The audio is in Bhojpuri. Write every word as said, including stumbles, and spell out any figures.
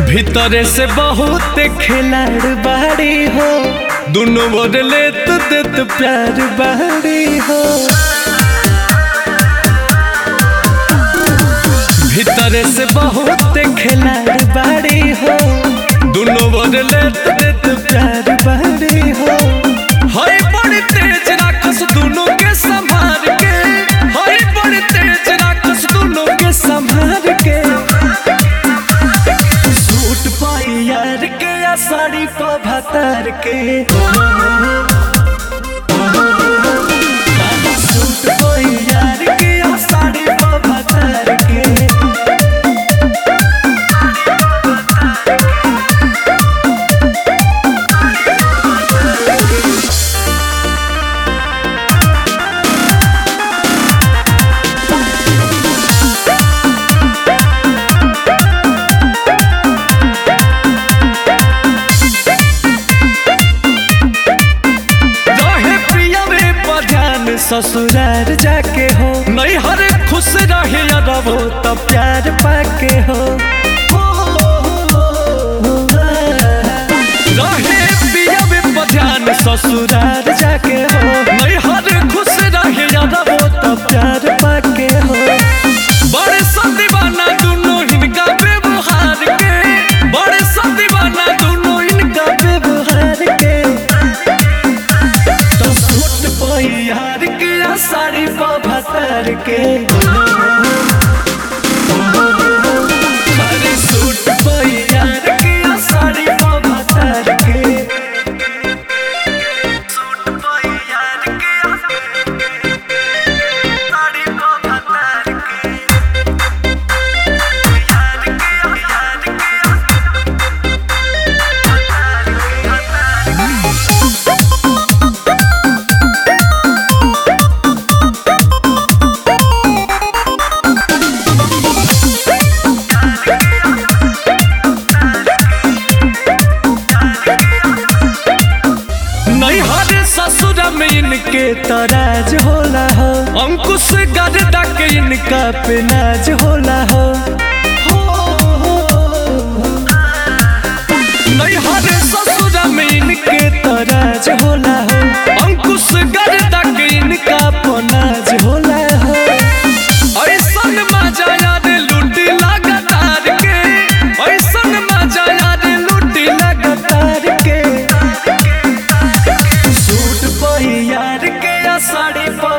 भीतरे से बहुत खिलाड़ बाड़ी हो, दोनों ओर लेत देत प्यार बाड़ी हो। भीतरे से बहुत खिलाड़ बाड़ी हो, दोनों ओर लेत देत प्यार बाड़ी हो। हाय बड़ी तेज राक्षस दोनों के संभाल के, हाय बड़ी तेज राक्षस दोनों के संभाल के। सूट पाई यार के या साड़ी पा भतर के, सूट पाई यार के या साड़ी पा भतर के। ससुराल जाके हो नहीं हर खुश रहे रहो तब प्यार पाके हो। रहे पिया में बजान ससुराल जाके हो नहीं हर खुश रहे रहो तब प्यार पाके हो। बड़े सा दीवाना दोनों इनका व्यवहार के, बड़े सा दीवाना दोनों इनका व्यवहार के। तो सूट पाई यार साड़ी पा भतर के, अरे सूट पाई यार के साड़ी पा भतर के। सूट पाई यार के साड़ी पा भतर के, यार के यार के ससुर में इनके तराज होला हो, अंकुश गर्दा के इनका पे नाज होला हो। नहीं हर ससुर में इनके तराज होला हो, अंकुश गर्दा के इनका पे नाज होला हो। ऐसन मजा याद लूटी लगातार के, ऐसन मजा याद लूटी लगातार के। सूट पाई यार के या साड़ी पा